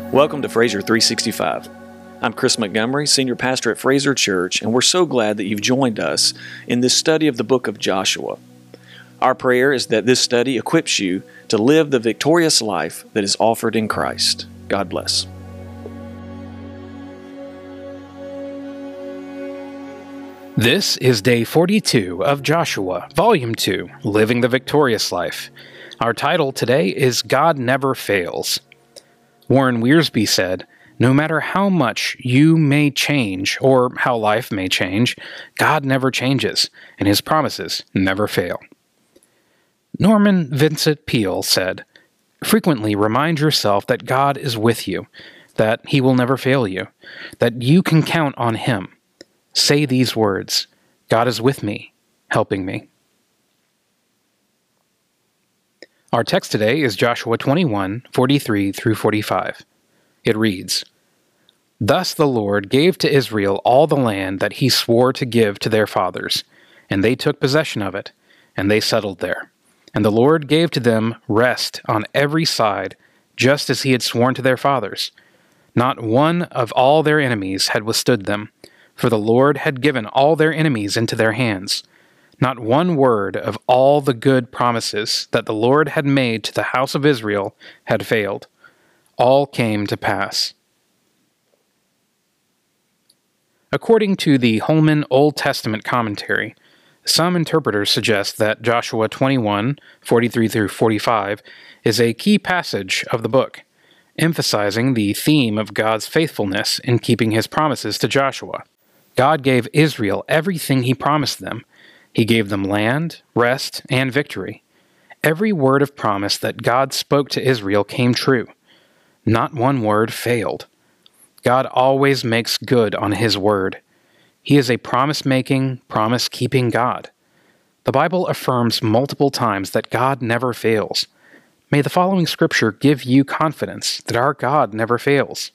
Welcome to Fraser 365. I'm Chris Montgomery, Senior Pastor at Fraser Church, and we're so glad that you've joined us in this study of the book of Joshua. Our prayer is that this study equips you to live the victorious life that is offered in Christ. God bless. This is day 42 of Joshua, Volume 2, Living the Victorious Life. Our title today is God Never Fails. Warren Wiersbe said, "No matter how much you may change or how life may change, God never changes, and His promises never fail." Norman Vincent Peale said, "Frequently remind yourself that God is with you, that He will never fail you, that you can count on Him. Say these words, 'God is with me, helping me.'" Our text today is Joshua 21, 43 through 45. It reads, "Thus the Lord gave to Israel all the land that He swore to give to their fathers, and they took possession of it, and they settled there. And the Lord gave to them rest on every side, just as He had sworn to their fathers. Not one of all their enemies had withstood them, for the Lord had given all their enemies into their hands. Not one word of all the good promises that the Lord had made to the house of Israel had failed. All came to pass." According to the Holman Old Testament Commentary, some interpreters suggest that Joshua 21, 43 through 45 is a key passage of the book, emphasizing the theme of God's faithfulness in keeping His promises to Joshua. God gave Israel everything He promised them. He gave them land, rest, and victory. Every word of promise that God spoke to Israel came true. Not one word failed. God always makes good on His word. He is a promise-making, promise-keeping God. The Bible affirms multiple times that God never fails. May the following scripture give you confidence that our God never fails.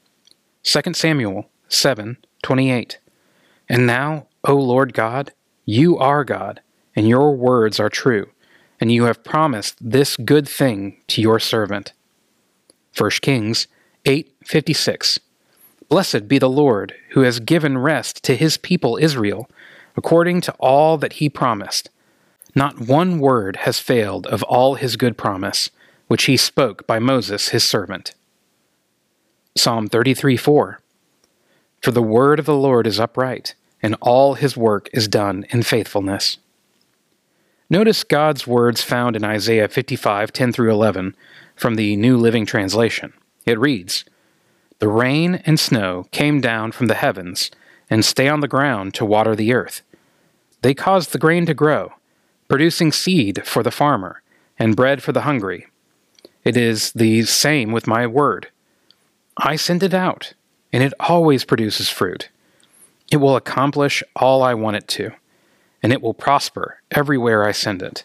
2 Samuel 7:28. "And now, O Lord God, You are God, and Your words are true, and You have promised this good thing to Your servant." 1 Kings 8:56. "Blessed be the Lord, who has given rest to His people Israel, according to all that He promised. Not one word has failed of all His good promise, which He spoke by Moses His servant." Psalm 33:4. "For the word of the Lord is upright, and all His work is done in faithfulness." Notice God's words found in Isaiah 55:10 through 11 from the New Living Translation. It reads, "The rain and snow came down from the heavens and stay on the ground to water the earth. They caused the grain to grow, producing seed for the farmer and bread for the hungry. It is the same with my word. I send it out, and it always produces fruit. It will accomplish all I want it to, and it will prosper everywhere I send it."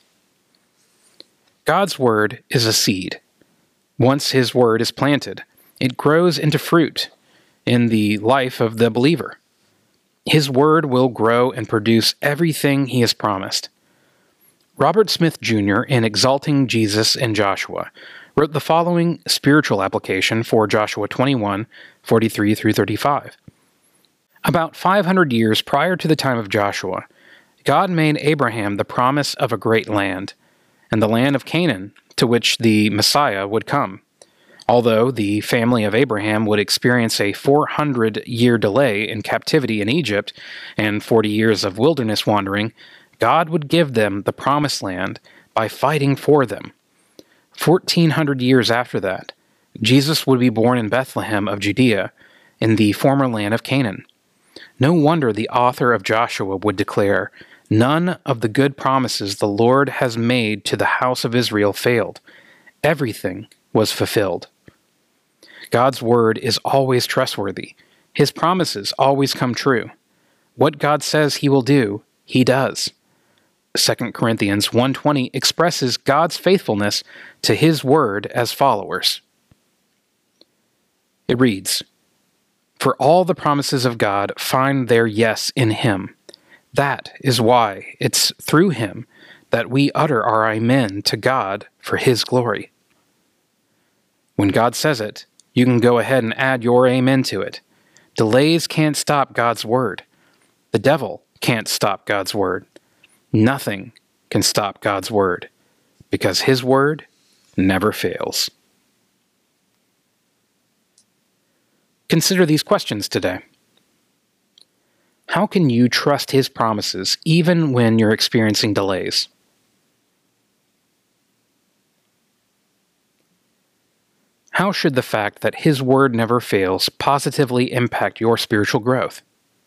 God's word is a seed. Once His word is planted, it grows into fruit in the life of the believer. His word will grow and produce everything He has promised. Robert Smith Jr., in Exalting Jesus in Joshua, wrote the following spiritual application for Joshua 21, 43 through 35. About 500 years prior to the time of Joshua, God made Abraham the promise of a great land, and the land of Canaan, to which the Messiah would come. Although the family of Abraham would experience a 400-year delay in captivity in Egypt and 40 years of wilderness wandering, God would give them the promised land by fighting for them. 1,400 years after that, Jesus would be born in Bethlehem of Judea, in the former land of Canaan. No wonder the author of Joshua would declare, "None of the good promises the Lord has made to the house of Israel failed. Everything was fulfilled." God's word is always trustworthy. His promises always come true. What God says He will do, He does. 2 Corinthians 1:20 expresses God's faithfulness to His word as followers. It reads, "For all the promises of God find their yes in Him. That is why it's through Him that we utter our amen to God for His glory." When God says it, You can go ahead and add your amen to it. Delays can't stop God's word. The devil can't stop God's word. Nothing can stop God's word, because his word never fails. Consider these questions today. How can you trust his promises even when you're experiencing delays? How should the fact that his word never fails positively impact your spiritual growth?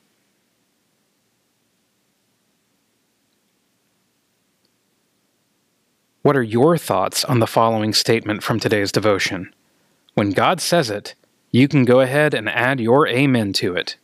What are your thoughts on the following statement from today's devotion? When God says it, you can go ahead and add your amen to it.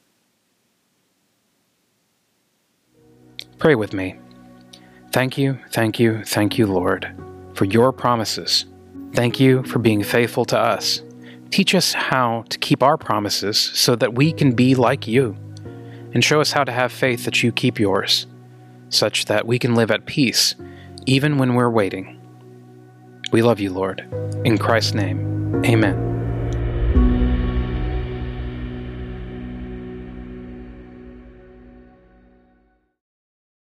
Pray with me. Thank you, Lord, for your promises. Thank you for being faithful to us. Teach us how to keep our promises so that we can be like you, and show us how to have faith that you keep yours, such that we can live at peace even when we're waiting. We love you, Lord. In Christ's name, amen.